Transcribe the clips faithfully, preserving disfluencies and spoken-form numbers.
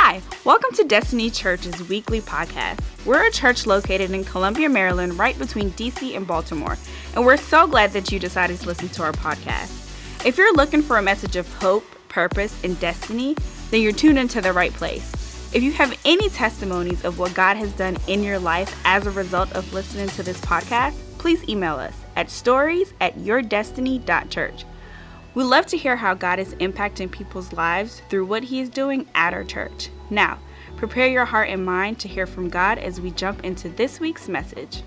Hi, welcome to Destiny Church's weekly podcast. We're a church located in Columbia, Maryland, right between D C and Baltimore, and we're so glad that you decided to listen to our podcast. If you're looking for a message of hope, purpose, and destiny, then you're tuned into the right place. If you have any testimonies of what God has done in your life as a result of listening to this podcast, please email us at stories at yourdestiny dot church. We love to hear how God is impacting people's lives through what He is doing at our church. Now, prepare your heart and mind to hear from God as we jump into this week's message.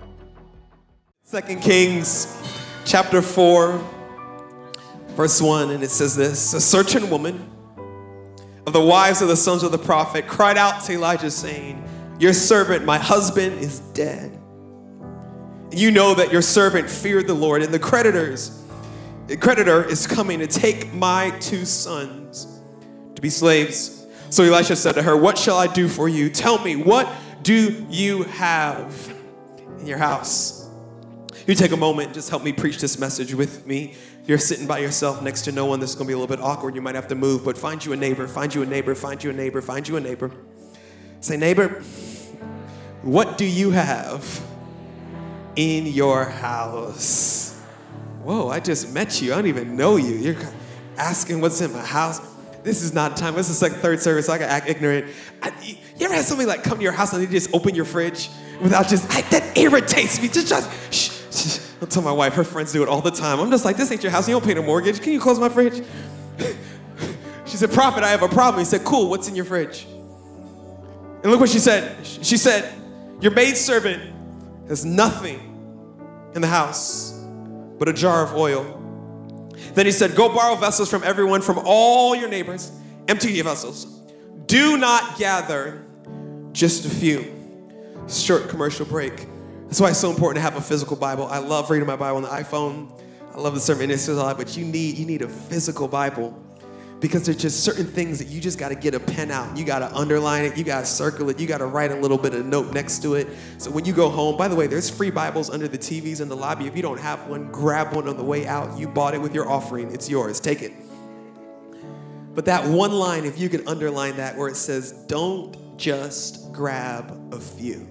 Second Kings chapter four, verse one, and it says this: a certain woman of the wives of the sons of the prophet cried out to Elijah, saying, "Your servant, my husband, is dead. You know that your servant feared the Lord, and the creditors The creditor is coming to take my two sons to be slaves." So Elisha said to her, "What shall I do for you? Tell me, what do you have in your house?" You take a moment and just help me preach this message with me. You're sitting by yourself next to no one. This is going to be a little bit awkward. You might have to move, but find you a neighbor, find you a neighbor, find you a neighbor, find you a neighbor. Say, "Neighbor, what do you have in your house?" Whoa, I just met you. I don't even know you. You're asking what's in my house. This is not time. This is like third service, so I can act ignorant. I, you ever had somebody like come to your house and they just open your fridge without just, I, that irritates me. Just, just, shh, shh. I'll tell my wife, her friends do it all the time. I'm just like, this ain't your house. You don't pay the mortgage. Can you close my fridge? She said, "Prophet, I have a problem." He said, "Cool, what's in your fridge?" And look what she said. She said, "Your maidservant has nothing in the house but a jar of oil." Then he said, "Go borrow vessels from everyone, from all your neighbors. Empty your vessels. Do not gather just a few." Short commercial break. That's why it's so important to have a physical Bible. I love reading my Bible on the iPhone. I love the sermon index a lot, but you need you need a physical Bible, because there's just certain things that you just got to get a pen out. You got to underline it. You got to circle it. You got to write a little bit of note next to it. So when you go home, by the way, there's free Bibles under the T Vs in the lobby. If you don't have one, grab one on the way out. You bought it with your offering. It's yours. Take it. But that one line, if you could underline that, where it says, "Don't just grab a few."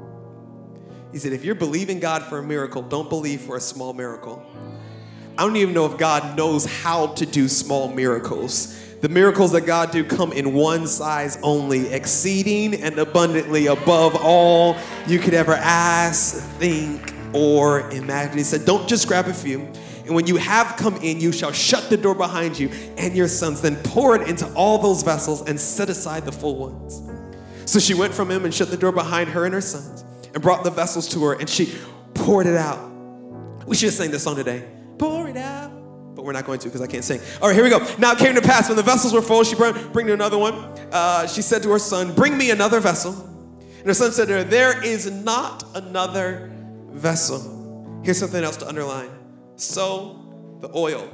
He said, if you're believing God for a miracle, don't believe for a small miracle. I don't even know if God knows how to do small miracles. The miracles that God do come in one size only, exceeding and abundantly above all you could ever ask, think, or imagine. He said, don't just grab a few. And when you have come in, you shall shut the door behind you and your sons. Then pour it into all those vessels and set aside the full ones. So she went from him and shut the door behind her and her sons and brought the vessels to her, and she poured it out. We should have sang this song today. Pour it out. But we're not going to, because I can't sing. All right, here we go. Now it came to pass, when the vessels were full, she brought bring to another one. Uh, she said to her son, "Bring me another vessel." And her son said to her, "There is not another vessel." Here's something else to underline. So the oil,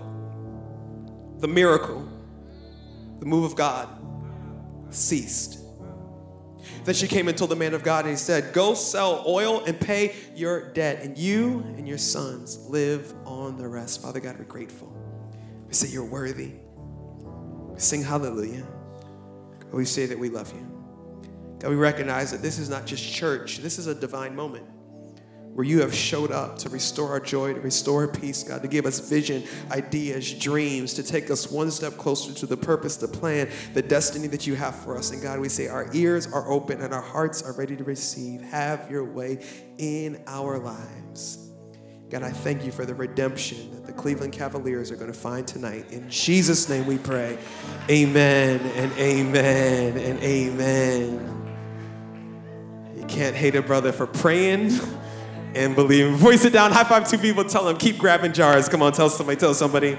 the miracle, the move of God ceased. Then she came and told the man of God, and he said, "Go sell oil and pay your debt, and you and your sons live on the rest." Father God, we're grateful. We say you're worthy. We sing hallelujah. God, we say that we love you. God, we recognize that this is not just church. This is a divine moment where you have showed up to restore our joy, to restore our peace, God, to give us vision, ideas, dreams, to take us one step closer to the purpose, the plan, the destiny that you have for us. And God, we say our ears are open and our hearts are ready to receive. Have your way in our lives. God, I thank you for the redemption that the Cleveland Cavaliers are going to find tonight. In Jesus' name we pray. Amen and amen and amen. You can't hate a brother for praying and believing. Before you sit down, high five two people, tell them, keep grabbing jars. Come on, tell somebody, tell somebody.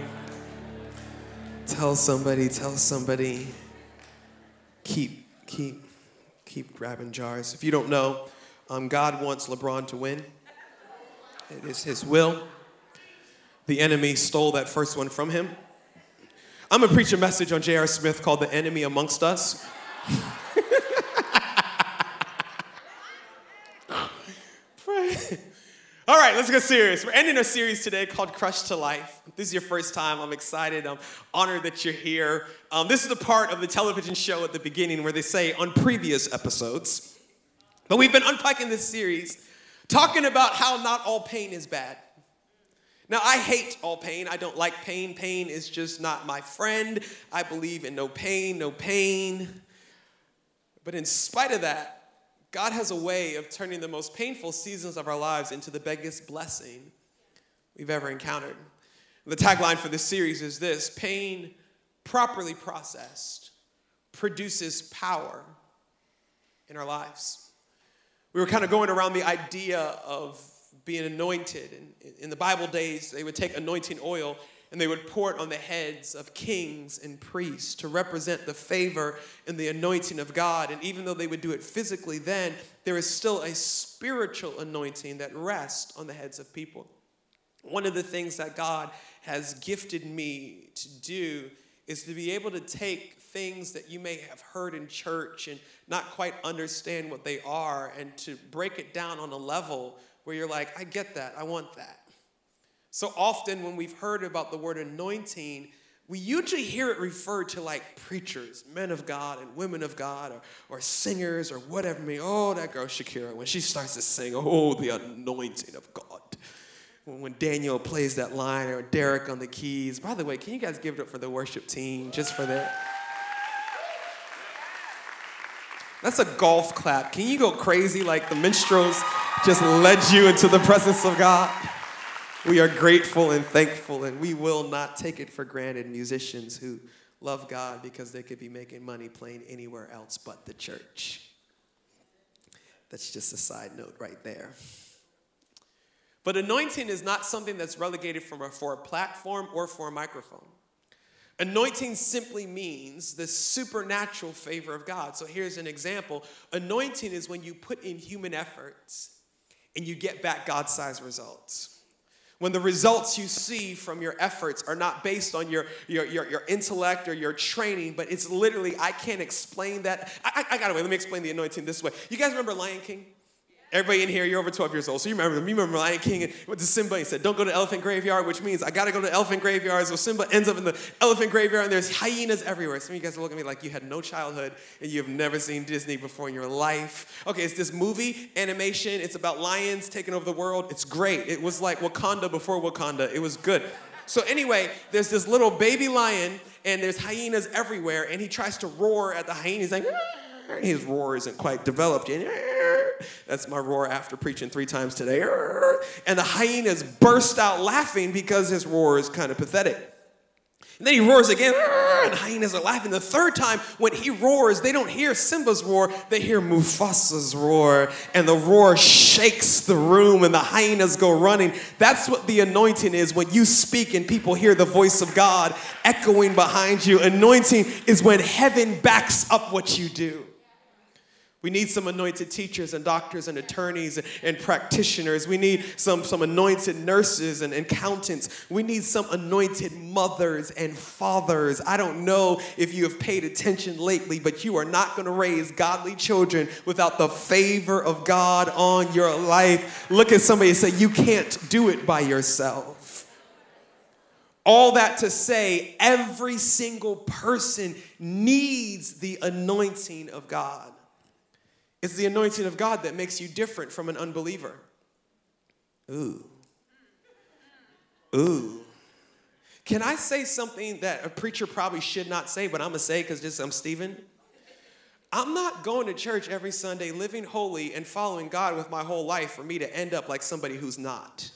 Tell somebody, tell somebody. Keep, keep, keep grabbing jars. If you don't know, um, God wants LeBron to win. It is his will. The enemy stole that first one from him. I'm going to preach a message on J R. Smith called "The Enemy Amongst Us." All right, let's get serious. We're ending a series today called Crushed to Life. If this is your first time, I'm excited. I'm honored that you're here. Um, this is the part of the television show at the beginning where they say on previous episodes. But we've been unpacking this series, talking about how not all pain is bad. Now, I hate all pain. I don't like pain. Pain is just not my friend. I believe in no pain, no pain. But in spite of that, God has a way of turning the most painful seasons of our lives into the biggest blessing we've ever encountered. The tagline for this series is this: pain properly processed produces power in our lives. We were kind of going around the idea of being anointed. And in the Bible days, they would take anointing oil and they would pour it on the heads of kings and priests to represent the favor and the anointing of God. And even though they would do it physically then, there is still a spiritual anointing that rests on the heads of people. One of the things that God has gifted me to do is to be able to take things that you may have heard in church and not quite understand what they are, and to break it down on a level where you're like, I get that, I want that. So often when we've heard about the word anointing, we usually hear it referred to like preachers, men of God and women of God, or, or singers or whatever. I mean, oh, that girl Shakira, when she starts to sing, oh, the anointing of God. When, when Daniel plays that line, or Derek on the keys. By the way, can you guys give it up for the worship team just for that? That's a golf clap. Can you go crazy like the minstrels just led you into the presence of God? We are grateful and thankful, and we will not take it for granted, musicians who love God because they could be making money playing anywhere else but the church. That's just a side note right there. But anointing is not something that's relegated from a, for a platform or for a microphone. Anointing simply means the supernatural favor of God. So here's an example. Anointing is when you put in human efforts and you get back God-sized results. When the results you see from your efforts are not based on your, your, your, your intellect or your training, but it's literally, I can't explain that. I, I, I got to wait. Let me explain the anointing this way. You guys remember Lion King? Everybody in here, you're over twelve years old, so you remember them. You remember Lion King and went to Simba and said, don't go to elephant graveyard, which means I got to go to elephant graveyard. So Simba ends up in the elephant graveyard, and there's hyenas everywhere. Some of you guys look at me like you had no childhood and you have never seen Disney before in your life. Okay, it's this movie, animation. It's about lions taking over the world. It's great. It was like Wakanda before Wakanda. It was good. So anyway, there's this little baby lion, and there's hyenas everywhere, and he tries to roar at the hyena. He's like, his roar isn't quite developed yet. That's my roar after preaching three times today. And the hyenas burst out laughing because his roar is kind of pathetic. And then he roars again, and the hyenas are laughing. The third time, when he roars, they don't hear Simba's roar, they hear Mufasa's roar. And the roar shakes the room, and the hyenas go running. That's what the anointing is when you speak and people hear the voice of God echoing behind you. Anointing is when heaven backs up what you do. We need some anointed teachers and doctors and attorneys and, and practitioners. We need some, some anointed nurses and accountants. We need some anointed mothers and fathers. I don't know if you have paid attention lately, but you are not going to raise godly children without the favor of God on your life. Look at somebody and say, you can't do it by yourself. All that to say, every single person needs the anointing of God. It's the anointing of God that makes you different from an unbeliever. Ooh. Ooh. Can I say something that a preacher probably should not say, but I'm going to say because just I'm Stephen? I'm not going to church every Sunday, living holy and following God with my whole life for me to end up like somebody who's not.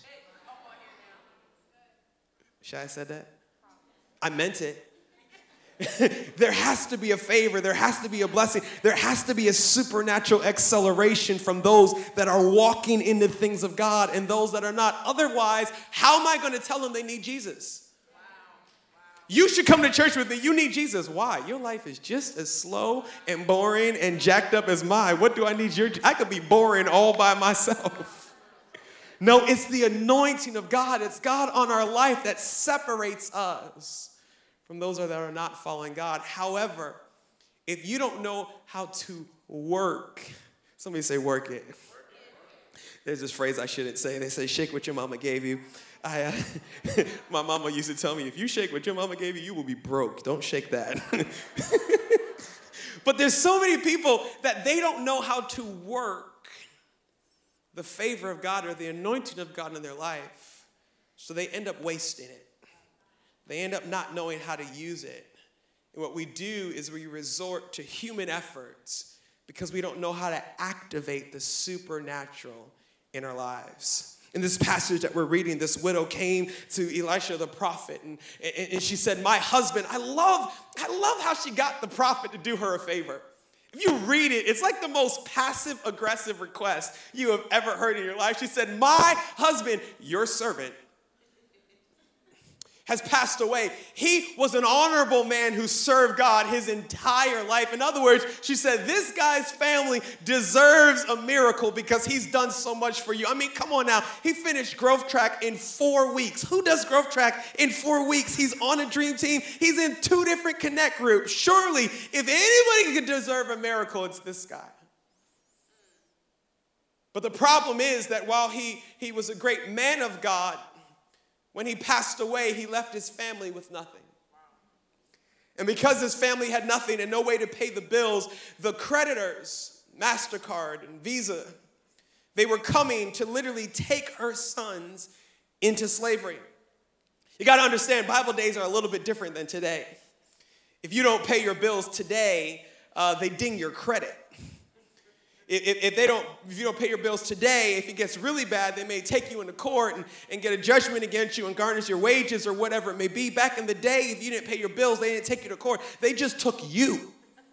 Should I have said that? I meant it. There has to be a favor. There has to be a blessing. There has to be a supernatural acceleration from those that are walking in the things of God and those that are not. Otherwise, how am I going to tell them they need Jesus? Wow. Wow. You should come to church with me. You need Jesus. Why? Your life is just as slow and boring and jacked up as mine. What do I need your? I could be boring all by myself. No, it's the anointing of God. It's God on our life that separates us from those that are not following God. However, if you don't know how to work, somebody say work it. There's this phrase I shouldn't say. They say, shake what your mama gave you. I, uh, my mama used to tell me, if you shake what your mama gave you, you will be broke. Don't shake that. But there's so many people that they don't know how to work the favor of God or the anointing of God in their life. So they end up wasting it. They end up not knowing how to use it. And what we do is we resort to human efforts because we don't know how to activate the supernatural in our lives. In this passage that we're reading, this widow came to Elisha the prophet, and, and, and she said, my husband, I love, I love how she got the prophet to do her a favor. If you read it, it's like the most passive-aggressive request you have ever heard in your life. She said, my husband, your servant, has passed away. He was an honorable man who served God his entire life. In other words, she said, this guy's family deserves a miracle because he's done so much for you. I mean, come on now. He finished Growth Track in four weeks. Who does Growth Track in four weeks? He's on a dream team. He's in two different connect groups. Surely, if anybody could deserve a miracle, it's this guy. But the problem is that while he, he was a great man of God, when he passed away, he left his family with nothing. And because his family had nothing and no way to pay the bills, the creditors, MasterCard and Visa, they were coming to literally take her sons into slavery. You got to understand, Bible days are a little bit different than today. If you don't pay your bills today, uh, they ding your credit. If, if they don't, if you don't pay your bills today, if it gets really bad, they may take you into court and, and get a judgment against you and garnish your wages or whatever it may be. Back in the day, if you didn't pay your bills, they didn't take you to court. They just took you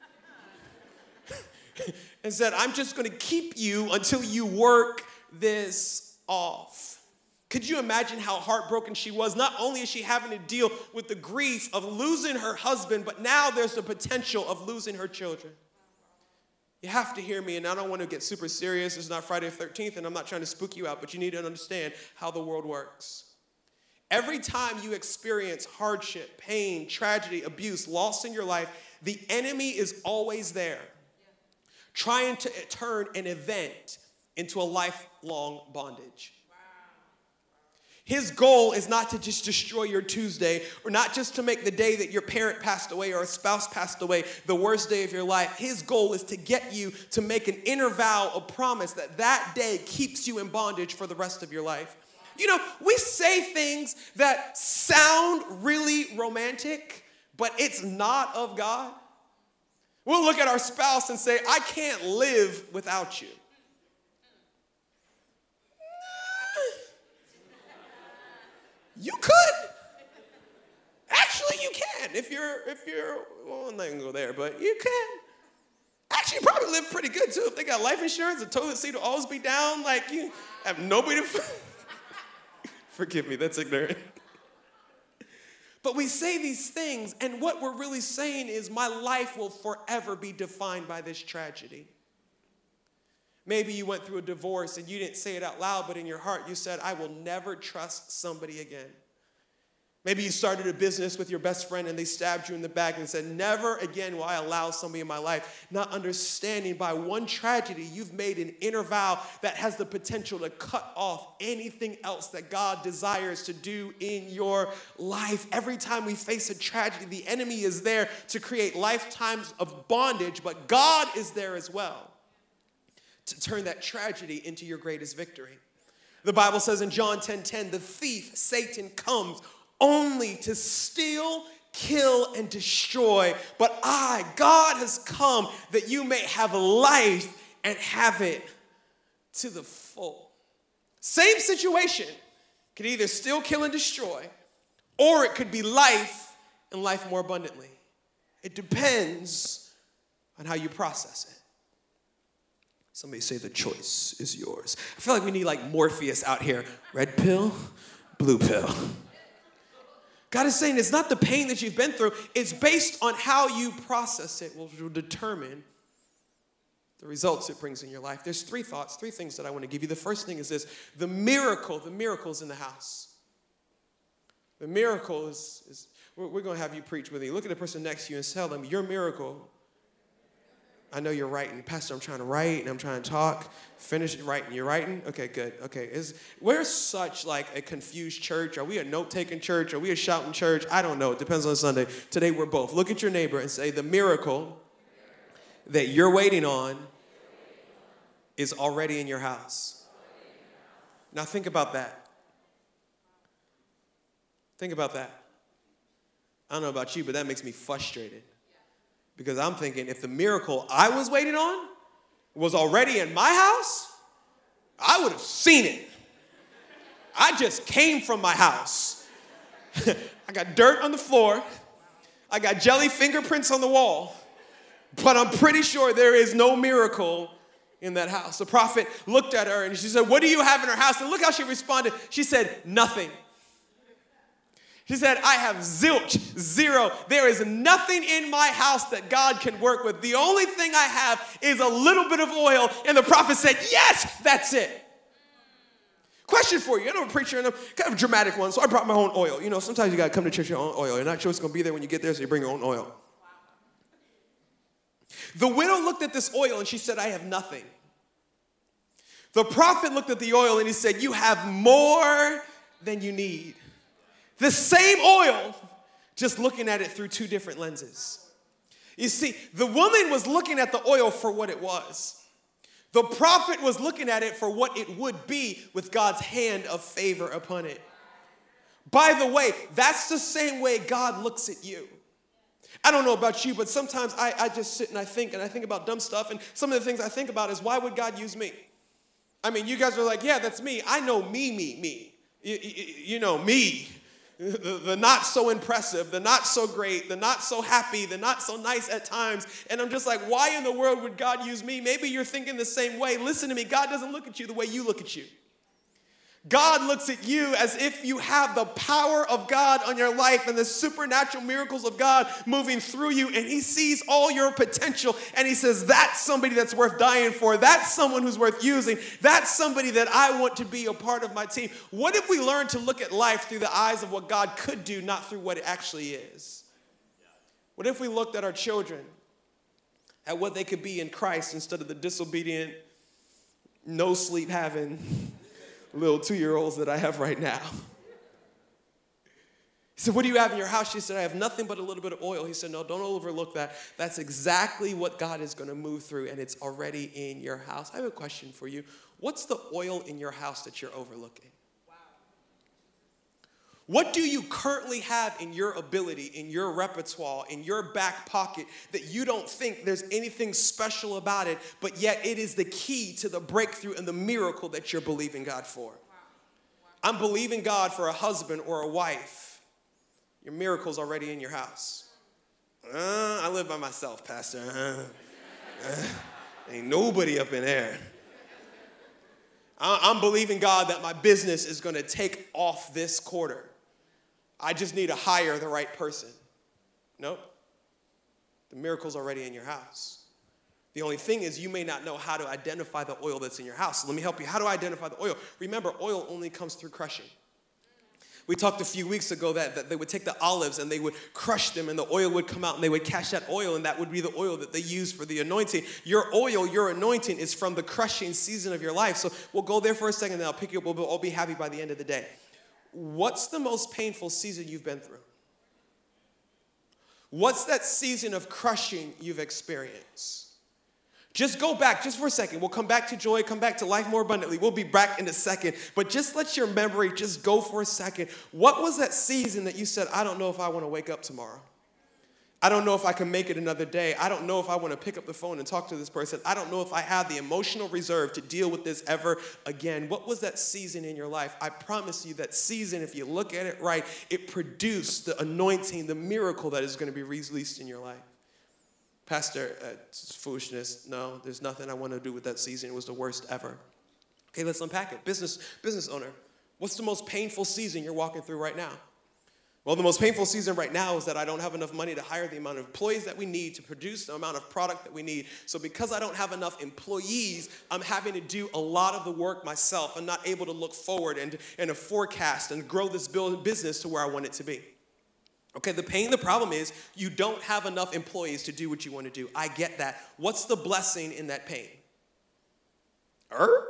and said, I'm just going to keep you until you work this off. Could you imagine how heartbroken she was? Not only is she having to deal with the grief of losing her husband, but now there's the potential of losing her children. You have to hear me, and I don't want to get super serious. It's not Friday the thirteenth, and I'm not trying to spook you out, but you need to understand how the world works. Every time you experience hardship, pain, tragedy, abuse, loss in your life, the enemy is always there, trying to turn an event into a lifelong bondage. His goal is not to just destroy your Tuesday or not just to make the day that your parent passed away or a spouse passed away the worst day of your life. His goal is to get you to make an inner vow, a promise that that day keeps you in bondage for the rest of your life. You know, we say things that sound really romantic, but it's not of God. We'll look at our spouse and say, I can't live without you. You could. Actually, you can. If you're, if you're, well, I'm not gonna go there, but you can. Actually, you probably live pretty good too. If they got life insurance, the toilet seat will always be down. Like, you have nobody to, forgive me, that's ignorant. But we say these things, and what we're really saying is my life will forever be defined by this tragedy. Maybe you went through a divorce and you didn't say it out loud, but in your heart you said, I will never trust somebody again. Maybe you started a business with your best friend and they stabbed you in the back and said, never again will I allow somebody in my life. Not understanding by one tragedy, you've made an inner vow that has the potential to cut off anything else that God desires to do in your life. Every time we face a tragedy, the enemy is there to create lifetimes of bondage, but God is there as well to turn that tragedy into your greatest victory. The Bible says in John ten ten, the thief, Satan, comes only to steal, kill, and destroy. But I, God, has come that you may have life and have it to the full. Same situation. Could either steal, kill, and destroy, or it could be life and life more abundantly. It depends on how you process it. Somebody say the choice is yours. I feel like we need like Morpheus out here. Red pill, blue pill. God is saying it's not the pain that you've been through. It's based on how you process it will determine the results it brings in your life. There's three thoughts, three things that I want to give you. The first thing is this. The miracle, the miracle's in the house. The miracle is, is we're, we're going to have you preach with me. Look at the person next to you and tell them, your miracle I know you're writing. Pastor, I'm trying to write and I'm trying to talk. Finish writing. You're writing? Okay, good. Okay. Is we're such like a confused church. Are we a note-taking church? Are we a shouting church? I don't know. It depends on Sunday. Today we're both. Look at your neighbor and say, the miracle that you're waiting on is already in your house. Now think about that. Think about that. I don't know about you, but that makes me frustrated. Because I'm thinking, if the miracle I was waiting on was already in my house, I would have seen it. I just came from my house. I got dirt on the floor. I got jelly fingerprints on the wall. But I'm pretty sure there is no miracle in that house. The prophet looked at her and she said, what do you have in her house? And look how she responded. She said, nothing. She said, I have zilch, zero. There is nothing in my house that God can work with. The only thing I have is a little bit of oil. And the prophet said, yes, that's it. Question for you. I know a preacher and I'm kind of a dramatic one, so I brought my own oil. You know, sometimes you got to come to church with your own oil. You're not sure it's going to be there when you get there, so you bring your own oil. The widow looked at this oil and she said, I have nothing. The prophet looked at the oil and he said, you have more than you need. The same oil, just looking at it through two different lenses. You see, the woman was looking at the oil for what it was. The prophet was looking at it for what it would be with God's hand of favor upon it. By the way, that's the same way God looks at you. I don't know about you, but sometimes I, I just sit and I think, and I think about dumb stuff, and some of the things I think about is, why would God use me? I mean, you guys are like, yeah, that's me. I know me, me, me. You, you, you know, me. The, the not so impressive, the not so great, the not so happy, the not so nice at times. And I'm just like, why in the world would God use me? Maybe you're thinking the same way. Listen to me. God doesn't look at you the way you look at you. God looks at you as if you have the power of God on your life and the supernatural miracles of God moving through you, and he sees all your potential and he says, that's somebody that's worth dying for. That's someone who's worth using. That's somebody that I want to be a part of my team. What if we learn to look at life through the eyes of what God could do, not through what it actually is? What if we looked at our children, at what they could be in Christ, instead of the disobedient, no sleep having little two-year-olds that I have right now? He said, what do you have in your house? She said, I have nothing but a little bit of oil. He said, no, don't overlook that. That's exactly what God is going to move through, and it's already in your house. I have a question for you. What's the oil in your house that you're overlooking? What do you currently have in your ability, in your repertoire, in your back pocket that you don't think there's anything special about it, but yet it is the key to the breakthrough and the miracle that you're believing God for? I'm believing God for a husband or a wife. Your miracle's already in your house. Uh, I live by myself, Pastor. Uh, uh, ain't nobody up in there. I'm believing God that my business is going to take off this quarter. I just need to hire the right person. Nope. The miracle's already in your house. The only thing is, you may not know how to identify the oil that's in your house. So let me help you. How do I identify the oil? Remember, oil only comes through crushing. We talked a few weeks ago that, that they would take the olives and they would crush them and the oil would come out and they would catch that oil, and that would be the oil that they use for the anointing. Your oil, your anointing is from the crushing season of your life. So we'll go there for a second and then I'll pick you up. We'll all be happy by the end of the day. What's the most painful season you've been through? What's that season of crushing you've experienced? Just go back, just for a second. We'll come back to joy, come back to life more abundantly. We'll be back in a second. But just let your memory just go for a second. What was that season that you said, I don't know if I want to wake up tomorrow? I don't know if I can make it another day. I don't know if I want to pick up the phone and talk to this person. I don't know if I have the emotional reserve to deal with this ever again. What was that season in your life? I promise you that season, if you look at it right, it produced the anointing, the miracle that is going to be released in your life. Pastor, uh, it's foolishness. No, there's nothing I want to do with that season. It was the worst ever. Okay, let's unpack it. Business, business owner, what's the most painful season you're walking through right now? Well, the most painful season right now is that I don't have enough money to hire the amount of employees that we need to produce the amount of product that we need. So because I don't have enough employees, I'm having to do a lot of the work myself. I'm not able to look forward and, and to forecast and grow this business to where I want it to be. Okay, the pain, the problem is you don't have enough employees to do what you want to do. I get that. What's the blessing in that pain? Er?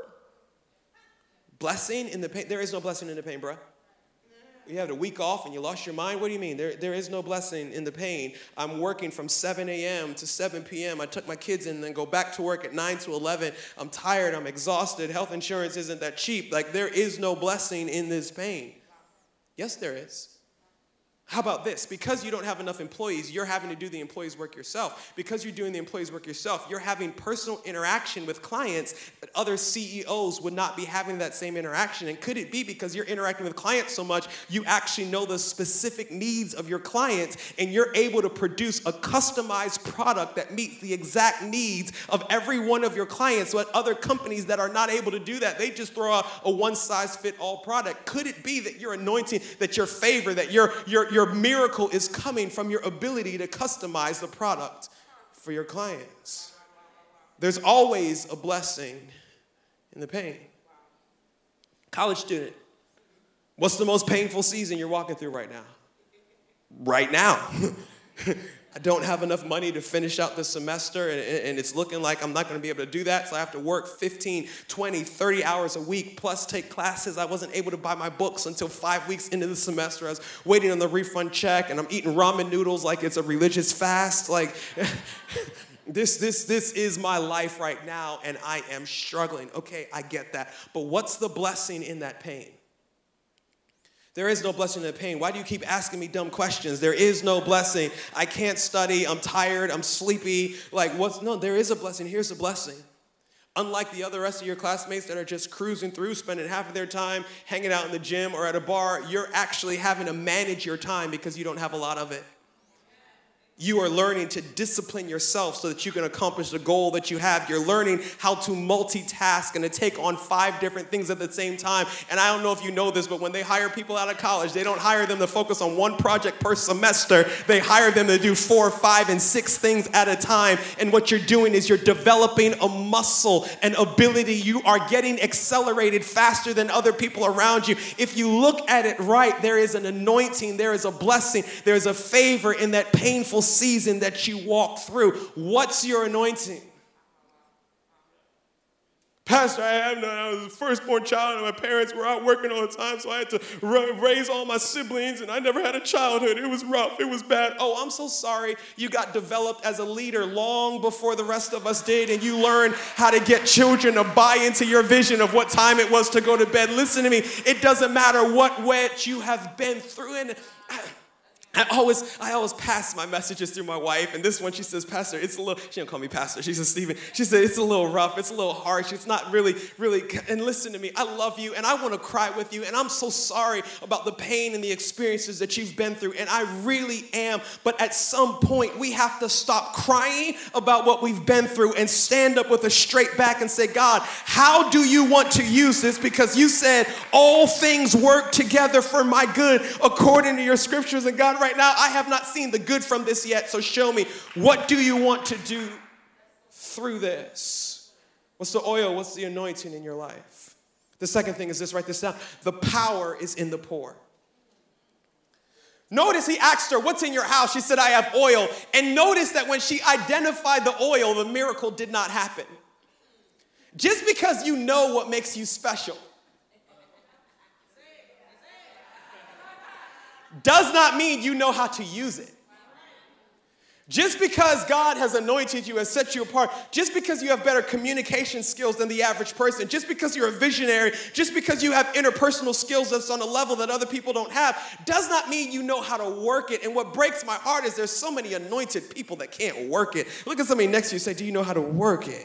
Blessing in the pain? There is no blessing in the pain, bruh. You had a week off and you lost your mind? What do you mean? There, there is no blessing in the pain. I'm working from seven a.m. to seven p.m. I took my kids in and then go back to work at nine to eleven. I'm tired. I'm exhausted. Health insurance isn't that cheap. Like, there is no blessing in this pain. Yes, there is. How about this? Because you don't have enough employees, you're having to do the employees' work yourself. Because you're doing the employees' work yourself, you're having personal interaction with clients that other C E Os would not be having that same interaction. And could it be because you're interacting with clients so much, you actually know the specific needs of your clients, and you're able to produce a customized product that meets the exact needs of every one of your clients, but other companies that are not able to do that, they just throw out a one-size-fit-all product. Could it be that your anointing, that your favor, that your, your, your Your miracle is coming from your ability to customize the product for your clients? There's always a blessing in the pain. College student, what's the most painful season you're walking through right now? Right now. I don't have enough money to finish out the semester, and, and it's looking like I'm not going to be able to do that, so I have to work fifteen, twenty, thirty hours a week, plus take classes. I wasn't able to buy my books until five weeks into the semester. I was waiting on the refund check, and I'm eating ramen noodles like it's a religious fast. Like, this, this, this is my life right now, and I am struggling. Okay, I get that. But what's the blessing in that pain? There is no blessing in the pain. Why do you keep asking me dumb questions? There is no blessing. I can't study. I'm tired. I'm sleepy. Like, what's, no, there is a blessing. Here's the blessing. Unlike the other rest of your classmates that are just cruising through, spending half of their time hanging out in the gym or at a bar, you're actually having to manage your time because you don't have a lot of it. You are learning to discipline yourself so that you can accomplish the goal that you have. You're learning how to multitask and to take on five different things at the same time. And I don't know if you know this, but when they hire people out of college, they don't hire them to focus on one project per semester. They hire them to do four, five, and six things at a time. And what you're doing is you're developing a muscle, an ability. You are getting accelerated faster than other people around you. If you look at it right, there is an anointing, there is a blessing, there is a favor in that painful season that you walk through. What's your anointing? Pastor, I have no, I was the firstborn child and my parents were out working all the time, so I had to raise all my siblings and I never had a childhood. It was rough. It was bad. Oh, I'm so sorry. You got developed as a leader long before the rest of us did, and you learned how to get children to buy into your vision of what time it was to go to bed. Listen to me. It doesn't matter what wet you have been through. And I always, I always pass my messages through my wife, and this one she says, Pastor, it's a little, she don't call me Pastor, she says, Stephen, she said, it's a little rough, it's a little harsh, it's not really, really, and listen to me, I love you, and I want to cry with you, and I'm so sorry about the pain and the experiences that you've been through, and I really am, but at some point, we have to stop crying about what we've been through and stand up with a straight back and say, God, how do you want to use this? Because you said, all things work together for my good, according to your scriptures, and God, right now, I have not seen the good from this yet, so show me, what do you want to do through this? What's the oil? What's the anointing in your life? The second thing is this, write this down. The power is in the pour. Notice he asked her, what's in your house? She said, I have oil. And notice that when she identified the oil, the miracle did not happen. Just because you know what makes you special does not mean you know how to use it. Just because God has anointed you, has set you apart, just because you have better communication skills than the average person, just because you're a visionary, just because you have interpersonal skills that's on a level that other people don't have, does not mean you know how to work it. And what breaks my heart is there's so many anointed people that can't work it. Look at somebody next to you and say, do you know how to work it?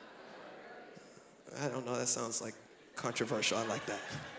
I don't know, that sounds like controversial. I like that.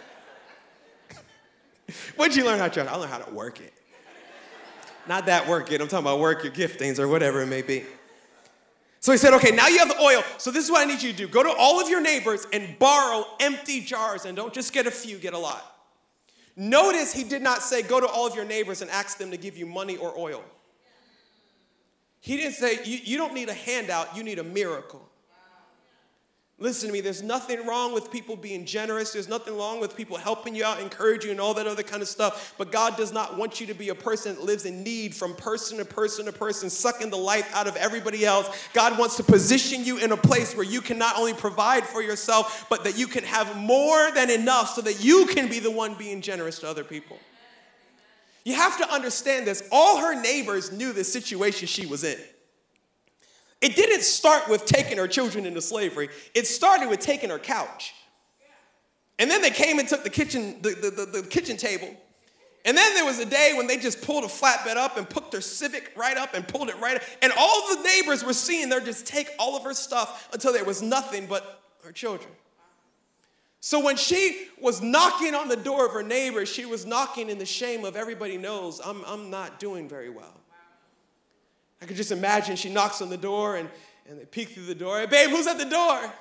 What'd you learn how to try? I learned how to work it. Not that work it. I'm talking about work your giftings or whatever it may be. So he said, okay, now you have the oil. So this is what I need you to do. Go to all of your neighbors and borrow empty jars. And don't just get a few, get a lot. Notice he did not say, go to all of your neighbors and ask them to give you money or oil. He didn't say, you, you don't need a handout, you need a miracle. Listen to me, there's nothing wrong with people being generous. There's nothing wrong with people helping you out, encouraging you, and all that other kind of stuff. But God does not want you to be a person that lives in need from person to person to person, sucking the life out of everybody else. God wants to position you in a place where you can not only provide for yourself, but that you can have more than enough so that you can be the one being generous to other people. You have to understand this. All her neighbors knew the situation she was in. It didn't start with taking her children into slavery. It started with taking her couch. And then they came and took the kitchen, the, the, the, the kitchen table. And then there was a day when they just pulled a flatbed up and put their Civic right up and pulled it right up. And all the neighbors were seeing her just take all of her stuff until there was nothing but her children. So when she was knocking on the door of her neighbor, she was knocking in the shame of everybody knows I'm, I'm not doing very well. I could just imagine she knocks on the door and, and they peek through the door. Hey, babe, who's at the door?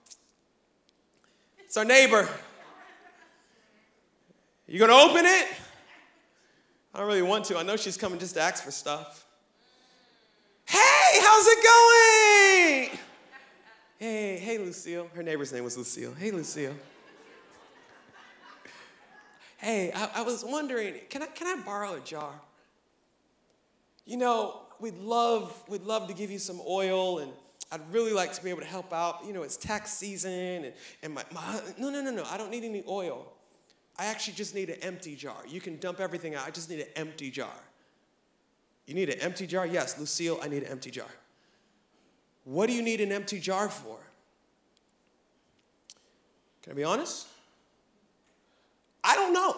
It's our neighbor. You gonna open it? I don't really want to. I know she's coming just to ask for stuff. Hey, how's it going? Hey, hey, Lucille. Her neighbor's name was Lucille. Hey, Lucille. Hey, I, I was wondering, can I can I borrow a jar? You know, we'd love we'd love to give you some oil, and I'd really like to be able to help out. You know, it's tax season, and, and my, my no no no no, I don't need any oil. I actually just need an empty jar. You can dump everything out. I just need an empty jar. You need an empty jar? Yes, Lucille, I need an empty jar. What do you need an empty jar for? Can I be honest? I don't know.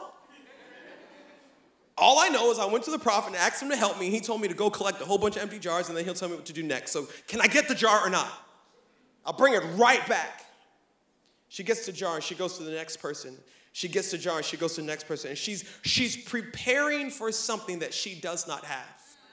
All I know is I went to the prophet and asked him to help me. He told me to go collect a whole bunch of empty jars, and then he'll tell me what to do next. So can I get the jar or not? I'll bring it right back. She gets the jar, and she goes to the next person. She gets the jar, and she goes to the next person. And she's, she's preparing for something that she does not have.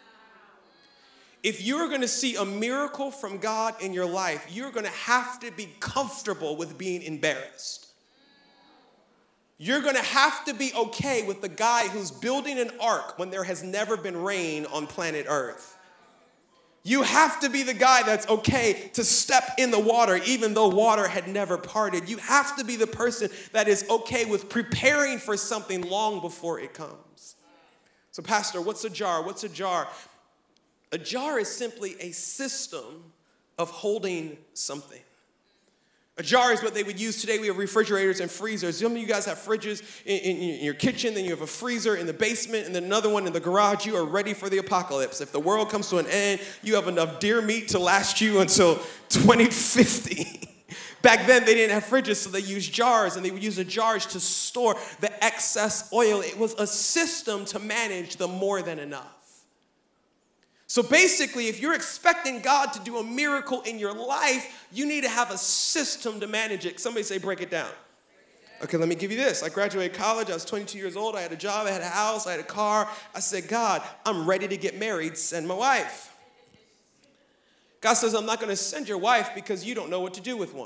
If you're going to see a miracle from God in your life, you're going to have to be comfortable with being embarrassed. You're going to have to be okay with the guy who's building an ark when there has never been rain on planet Earth. You have to be the guy that's okay to step in the water even though water had never parted. You have to be the person that is okay with preparing for something long before it comes. So, Pastor, what's a jar? What's a jar? A jar is simply a system of holding something. A jar is what they would use today. We have refrigerators and freezers. Some of you guys have fridges in, in, in your kitchen, then you have a freezer in the basement, and then another one in the garage. You are ready for the apocalypse. If the world comes to an end, you have enough deer meat to last you until twenty fifty. Back then, they didn't have fridges, so they used jars, and they would use the jars to store the excess oil. It was a system to manage the more than enough. So basically, if you're expecting God to do a miracle in your life, you need to have a system to manage it. Somebody say, break it down. Okay, let me give you this. I graduated college. I was twenty-two years old. I had a job. I had a house. I had a car. I said, God, I'm ready to get married. Send my wife. God says, I'm not going to send your wife because you don't know what to do with one.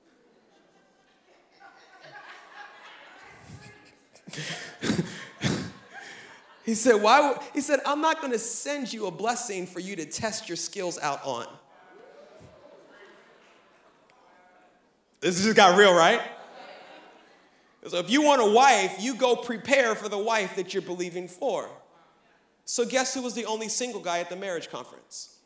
He said, why would, he said, I'm not going to send you a blessing for you to test your skills out on. This just got real, right? So if you want a wife, you go prepare for the wife that you're believing for. So guess who was the only single guy at the marriage conference?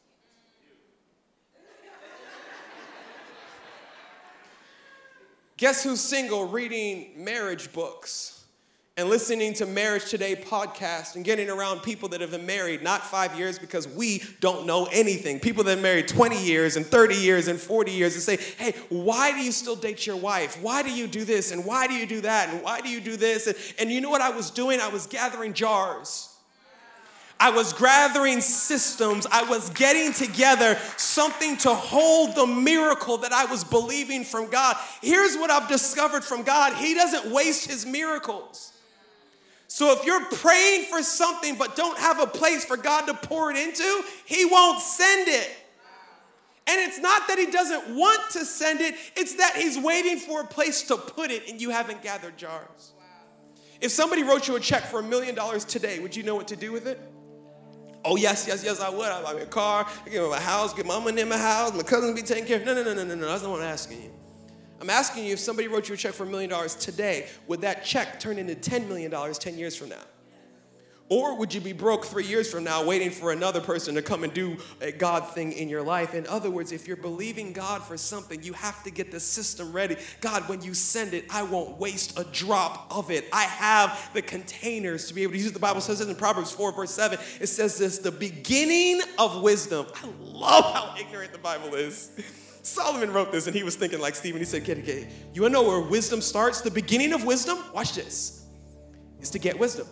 Guess who's single reading marriage books and listening to Marriage Today podcast and getting around people that have been married not five years because we don't know anything. People that have married twenty years and thirty years and forty years and say, hey, why do you still date your wife? Why do you do this? And why do you do that? And why do you do this? And, and you know what I was doing? I was gathering jars. I was gathering systems. I was getting together something to hold the miracle that I was believing from God. Here's what I've discovered from God. He doesn't waste his miracles. So if you're praying for something but don't have a place for God to pour it into, he won't send it. And it's not that he doesn't want to send it. It's that he's waiting for a place to put it and you haven't gathered jars. If somebody wrote you a check for a million dollars today, would you know what to do with it? Oh, yes, yes, yes, I would. I'd buy me a car, I give me my house, get mama in my house, my cousin would be taken care of. No, no, no, no, no, no. That's not what I'm asking you. I'm asking you, if somebody wrote you a check for a million dollars today, would that check turn into ten million dollars ten years from now? Or would you be broke three years from now waiting for another person to come and do a God thing in your life? In other words, if you're believing God for something, you have to get the system ready. God, when you send it, I won't waste a drop of it. I have the containers to be able to use it. The Bible says this in Proverbs four, verse seven. It says this, the beginning of wisdom. I love how ignorant the Bible is. Solomon wrote this, and he was thinking like Stephen. He said, get it, get it. You want to know where wisdom starts? The beginning of wisdom, watch this, is to get wisdom.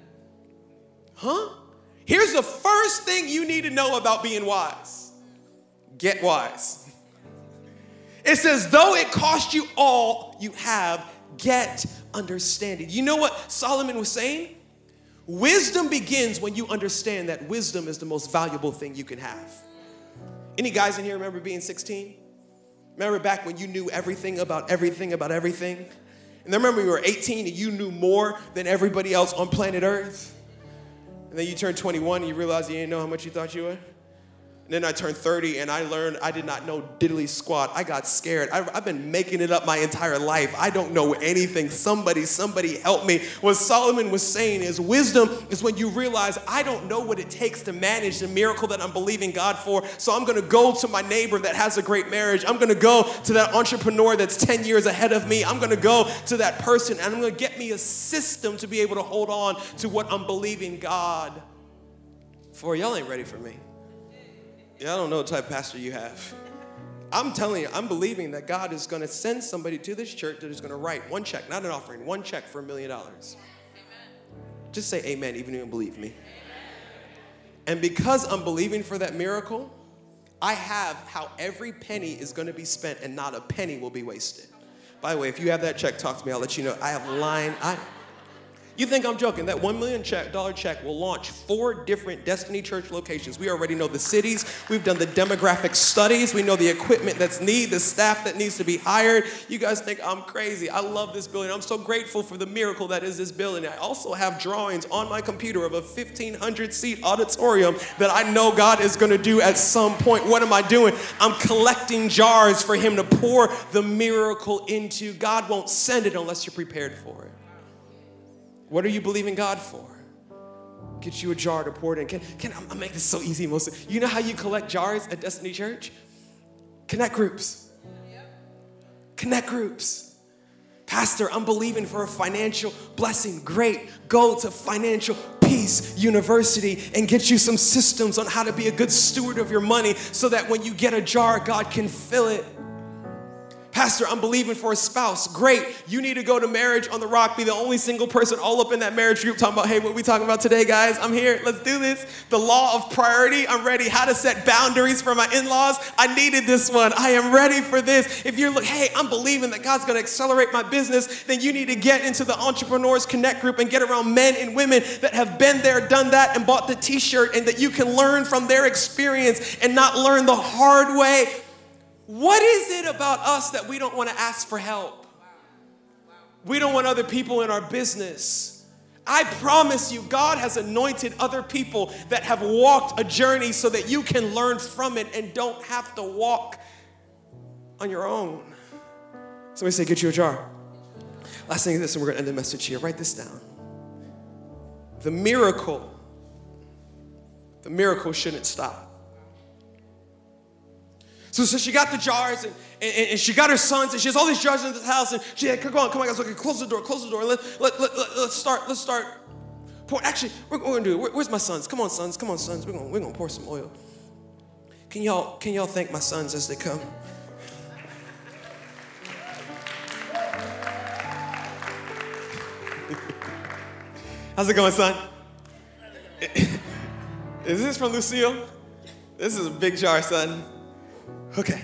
Huh? Here's the first thing you need to know about being wise. Get wise. It says, though it cost you all you have, get understanding. You know what Solomon was saying? Wisdom begins when you understand that wisdom is the most valuable thing you can have. Any guys in here remember being sixteen? Remember back when you knew everything about everything about everything? And then remember you were eighteen and you knew more than everybody else on planet Earth? And then you turned twenty-one and you realized you didn't know how much you thought you would. And then I turned thirty and I learned I did not know diddly squat. I got scared. I've, I've been making it up my entire life. I don't know anything. Somebody, somebody help me. What Solomon was saying is wisdom is when you realize I don't know what it takes to manage the miracle that I'm believing God for. So I'm going to go to my neighbor that has a great marriage. I'm going to go to that entrepreneur that's ten years ahead of me. I'm going to go to that person and I'm going to get me a system to be able to hold on to what I'm believing God for. Y'all ain't ready for me. Yeah, I don't know what type of pastor you have. I'm telling you, I'm believing that God is going to send somebody to this church that is going to write one check, not an offering, one check for a million dollars. Just say amen, even if you don't believe me. Amen. And because I'm believing for that miracle, I have how every penny is going to be spent and not a penny will be wasted. By the way, if you have that check, talk to me. I'll let you know. I have line. I. You think I'm joking? That one million dollar check will launch four different Destiny Church locations. We already know the cities. We've done the demographic studies. We know the equipment that's needed, the staff that needs to be hired. You guys think I'm crazy. I love this building. I'm so grateful for the miracle that is this building. I also have drawings on my computer of a fifteen hundred seat auditorium that I know God is going to do at some point. What am I doing? I'm collecting jars for him to pour the miracle into. God won't send it unless you're prepared for it. What are you believing God for? Get you a jar to pour it in. Can, can I make this so easy? Most, you know how you collect jars at Destiny Church? Connect groups. Connect groups. Pastor, I'm believing for a financial blessing. Great. Go to Financial Peace University and get you some systems on how to be a good steward of your money so that when you get a jar, God can fill it. Pastor, I'm believing for a spouse. Great. You need to go to Marriage on the Rock. Be the only single person all up in that marriage group talking about, hey, what are we talking about today, guys? I'm here. Let's do this. The law of priority. I'm ready. How to set boundaries for my in-laws. I needed this one. I am ready for this. If you're like, hey, I'm believing that God's going to accelerate my business, then you need to get into the Entrepreneurs Connect group and get around men and women that have been there, done that, and bought the t-shirt, and that you can learn from their experience and not learn the hard way. What is it about us that we don't want to ask for help? We don't want other people in our business. I promise you, God has anointed other people that have walked a journey so that you can learn from it and don't have to walk on your own. Somebody say, get you a jar. Last thing is this, and we're going to end the message here. Write this down. The miracle, the miracle shouldn't stop. So, so she got the jars, and, and, and she got her sons, and she has all these jars in the house, and she had, come on, come on, guys, okay, close the door, close the door, let, let, let, let, let's start, let's start. Pour. Actually, we're, we're gonna do it. Where, where's my sons? Come on, sons, come on, sons, we're gonna, we're gonna pour some oil. Can y'all, can y'all thank my sons as they come? How's it going, son? Is this from Lucille? This is a big jar, son. Okay.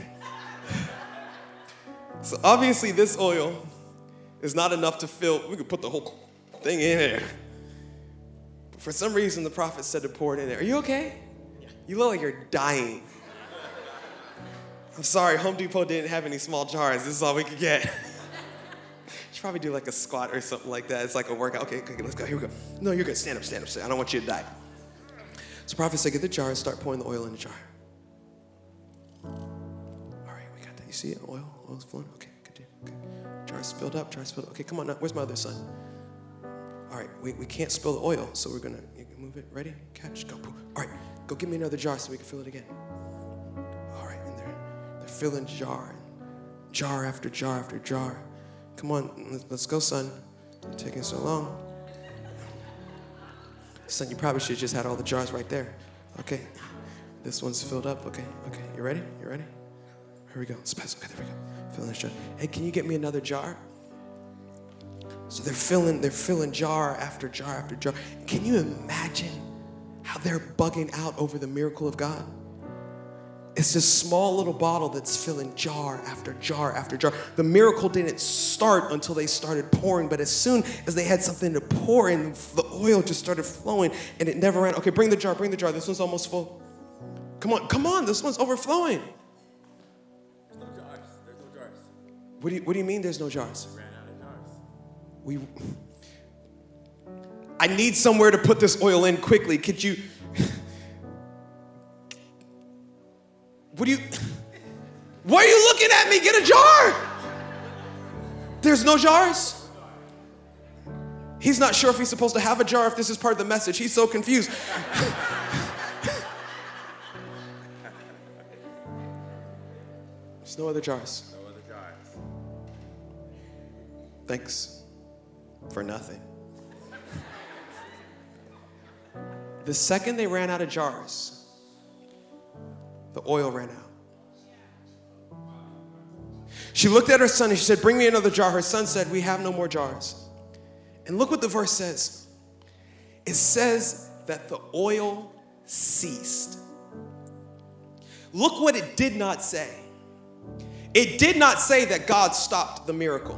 So obviously this oil is not enough to fill. We could put the whole thing in there. But for some reason, the prophet said to pour it in there. Are you okay? Yeah. You look like you're dying. I'm sorry, Home Depot didn't have any small jars. This is all we could get. Should probably do like a squat or something like that. It's like a workout. Okay, okay, let's go. Here we go. No, you're good. Stand up, stand up, stand up. I don't want you to die. So the prophet said, get the jar and start pouring the oil in the jar. All right, we got that. You see it? Oil? Oil's flowing? Okay, continue. Okay. Jars filled up, jars filled up. Okay, come on now. Where's my other son? All right, we, we can't spill the oil, so we're gonna you can move it. Ready? Catch, go. All right, go give me another jar so we can fill it again. All right, and they're, they're filling jar, jar after jar after jar. Come on, let's, let's go, son. You're taking so long. Son, you probably should have just had all the jars right there. Okay, this one's filled up. Okay, okay, you ready? You ready? Here we go. Spice. Okay, there we go. Filling this jar. Hey, can you get me another jar? So they're filling, they're filling jar after jar after jar. Can you imagine how they're bugging out over the miracle of God? It's this small little bottle that's filling jar after jar after jar. The miracle didn't start until they started pouring, but as soon as they had something to pour in, the oil just started flowing and it never ran. Okay, bring the jar, bring the jar. This one's almost full. Come on, come on, this one's overflowing. There's no jars. There's no jars. What do you, what do you mean there's no jars? We ran out of jars. We, I need somewhere to put this oil in quickly. Could you, what do you, why are you looking at me? Get a jar. There's no jars. He's not sure if he's supposed to have a jar, if this is part of the message. He's so confused. There's no other jars. No other jars. Thanks for nothing. The second they ran out of jars, the oil ran out. She looked at her son and she said, bring me another jar. Her son said, we have no more jars. And look what the verse says. It says that the oil ceased. Look what it did not say. It did not say that God stopped the miracle.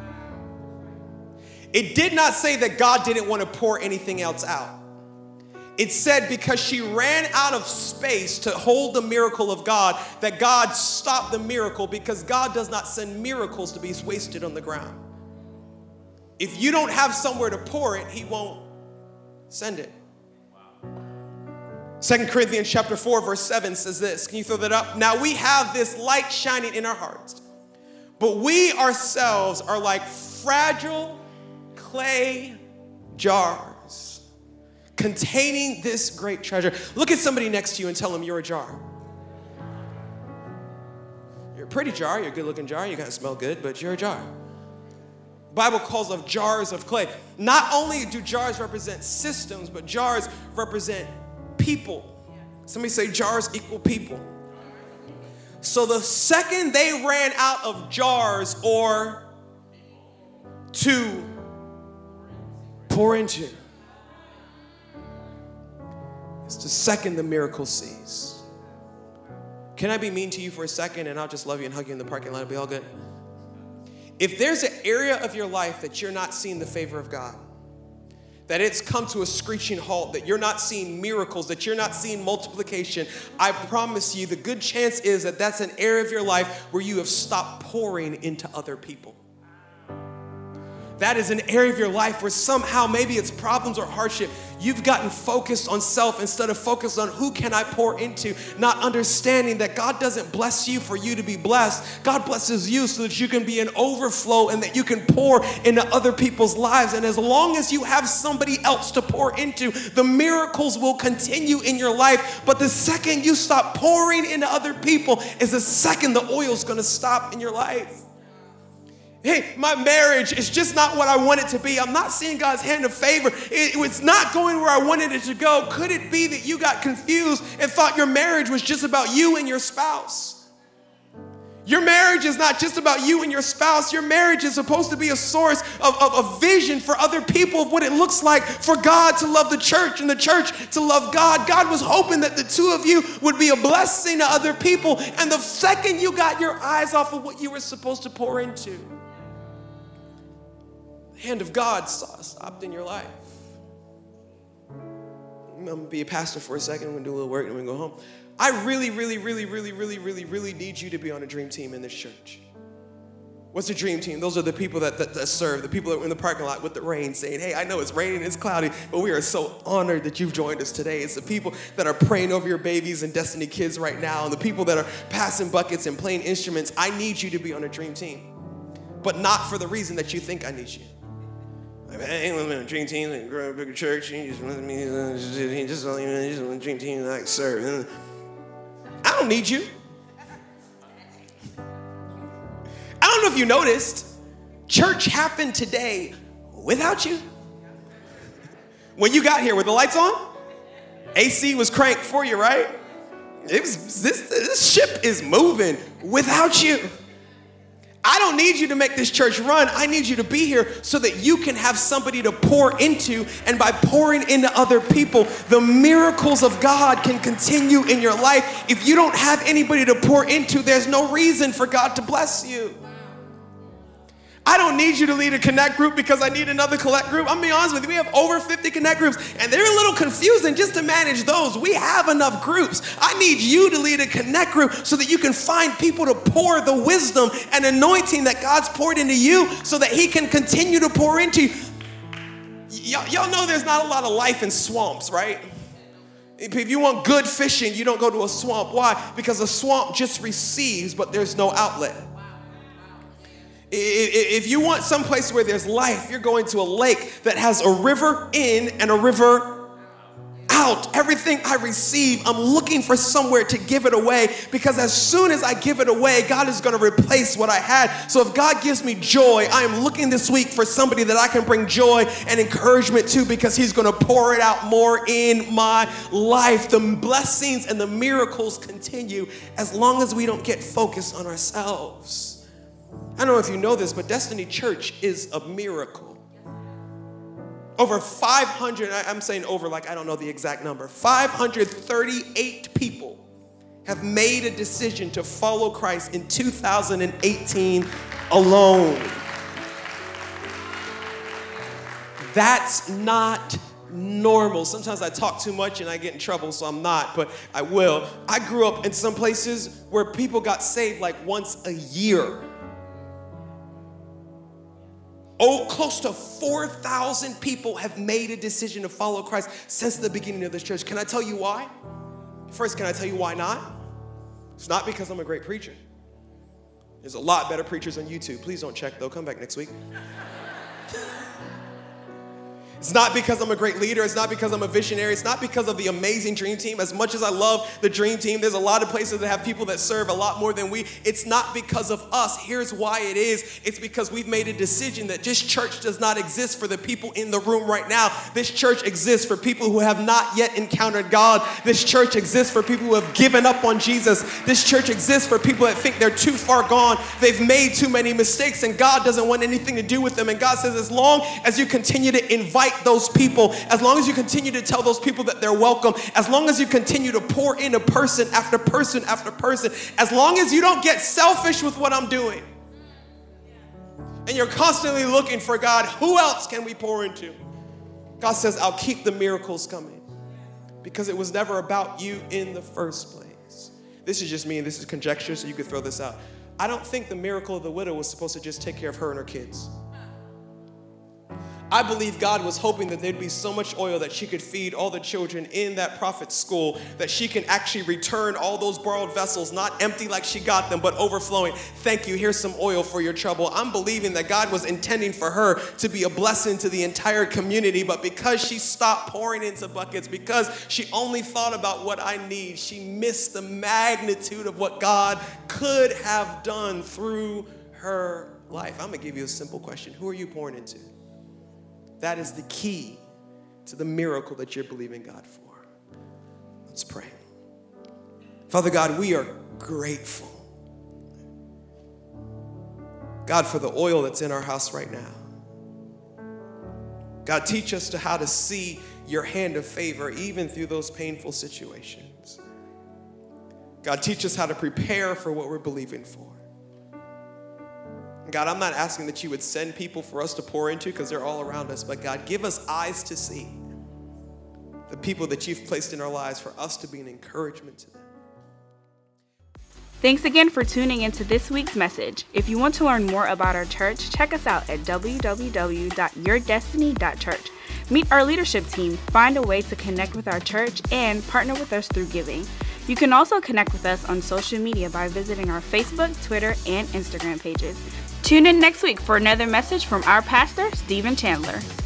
It did not say that God didn't want to pour anything else out. It said because she ran out of space to hold the miracle of God, that God stopped the miracle, because God does not send miracles to be wasted on the ground. If you don't have somewhere to pour it, he won't send it. Second Corinthians chapter four, verse seven says this. Can you throw that up? Now we have this light shining in our hearts, but we ourselves are like fragile clay jars containing this great treasure. Look at somebody next to you and tell them you're a jar. You're a pretty jar, you're a good looking jar, you kind of smell good, but you're a jar. The Bible calls them jars of clay. Not only do jars represent systems, but jars represent people. Somebody say jars equal people. So the second they ran out of jars or to pour into, it's the second the miracle ceased. Can I be mean to you for a second and I'll just love you and hug you in the parking lot? It'll be all good. If there's an area of your life that you're not seeing the favor of God, that it's come to a screeching halt, that you're not seeing miracles, that you're not seeing multiplication, I promise you the good chance is that that's an area of your life where you have stopped pouring into other people. That is an area of your life where somehow, maybe it's problems or hardship, you've gotten focused on self instead of focused on who can I pour into, not understanding that God doesn't bless you for you to be blessed. God blesses you so that you can be an overflow and that you can pour into other people's lives. And as long as you have somebody else to pour into, the miracles will continue in your life. But the second you stop pouring into other people is the second the oil's gonna stop in your life. Hey, my marriage is just not what I want it to be. I'm not seeing God's hand of favor. It, it's not going where I wanted it to go. Could it be that you got confused and thought your marriage was just about you and your spouse? Your marriage is not just about you and your spouse. Your marriage is supposed to be a source of, of a vision for other people of what it looks like for God to love the church and the church to love God. God was hoping that the two of you would be a blessing to other people. And the second you got your eyes off of what you were supposed to pour into, the hand of God stopped in your life. I'm going to be a pastor for a second. I'm going to do a little work and we're going to go home. I really, really, really, really, really, really, really need you to be on a dream team in this church. What's a dream team? Those are the people that, that, that serve, the people that were in the parking lot with the rain saying, hey, I know it's raining, it's cloudy, but we are so honored that you've joined us today. It's the people that are praying over your babies and Destiny Kids right now, and the people that are passing buckets and playing instruments. I need you to be on a dream team. but not for the reason that you think I need you. Like, I ain't living in a dream team and grow a bigger church. He just wants me, he just want a dream team that I can serve. I don't need you. I don't know if you noticed, church happened today without you. When you got here, were the lights on? A C was cranked for you, right? It was, this, this ship is moving without you. I don't need you to make this church run. I need you to be here so that you can have somebody to pour into. And by pouring into other people, the miracles of God can continue in your life. If you don't have anybody to pour into, there's no reason for God to bless you. I don't need you to lead a connect group because I need another collect group. I'm gonna be honest with you, we have over fifty connect groups and they're a little confusing just to manage those. We have enough groups. I need you to lead a connect group so that you can find people to pour the wisdom and anointing that God's poured into you so that he can continue to pour into you. Y- y'all know there's not a lot of life in swamps, right? If you want good fishing, you don't go to a swamp. Why? Because a swamp just receives, but there's no outlet. If you want someplace where there's life, you're going to a lake that has a river in and a river out. Everything I receive, I'm looking for somewhere to give it away, because as soon as I give it away, God is going to replace what I had. So if God gives me joy, I am looking this week for somebody that I can bring joy and encouragement to, because he's going to pour it out more in my life. The blessings and the miracles continue as long as we don't get focused on ourselves. I don't know if you know this, but Destiny Church is a miracle. Over five hundred, I'm saying over like I don't know the exact number, five hundred thirty-eight people have made a decision to follow Christ in two thousand eighteen alone. That's not normal. Sometimes I talk too much and I get in trouble, so I'm not, but I will. I grew up in some places where people got saved like once a year. Oh, close to four thousand people have made a decision to follow Christ since the beginning of this church. Can I tell you why? First, can I tell you why not? It's not because I'm a great preacher. There's a lot better preachers on YouTube. Please don't check, though. Come back next week. It's not because I'm a great leader. It's not because I'm a visionary. It's not because of the amazing Dream Team. As much as I love the Dream Team, there's a lot of places that have people that serve a lot more than we. It's not because of us. Here's why it is. It's because we've made a decision that this church does not exist for the people in the room right now. This church exists for people who have not yet encountered God. This church exists for people who have given up on Jesus. This church exists for people that think they're too far gone. They've made too many mistakes and God doesn't want anything to do with them. And God says, as long as you continue to invite those people, as long as you continue to tell those people that they're welcome, as long as you continue to pour into person after person after person, as long as you don't get selfish with what I'm doing, and you're constantly looking for God, who else can we pour into? God says, I'll keep the miracles coming, because it was never about you in the first place. This is just me, and this is conjecture, so you could throw this out. I don't think the miracle of the widow was supposed to just take care of her and her kids. I believe God was hoping that there'd be so much oil that she could feed all the children in that prophet's school, that she can actually return all those borrowed vessels, not empty like she got them, but overflowing. Thank you, here's some oil for your trouble. I'm believing that God was intending for her to be a blessing to the entire community, but because she stopped pouring into buckets, because she only thought about what I need, she missed the magnitude of what God could have done through her life. I'm gonna give you a simple question. Who are you pouring into? That is the key to the miracle that you're believing God for. Let's pray. Father God, we are grateful, God, for the oil that's in our house right now. God, teach us to how to see your hand of favor even through those painful situations. God, teach us how to prepare for what we're believing for. God, I'm not asking that you would send people for us to pour into, because they're all around us, but God, give us eyes to see the people that you've placed in our lives for us to be an encouragement to them. Thanks again for tuning into this week's message. If you want to learn more about our church, check us out at w w w dot your destiny dot church. Meet our leadership team, find a way to connect with our church, and partner with us through giving. You can also connect with us on social media by visiting our Facebook, Twitter, and Instagram pages. Tune in next week for another message from our pastor, Stephen Chandler.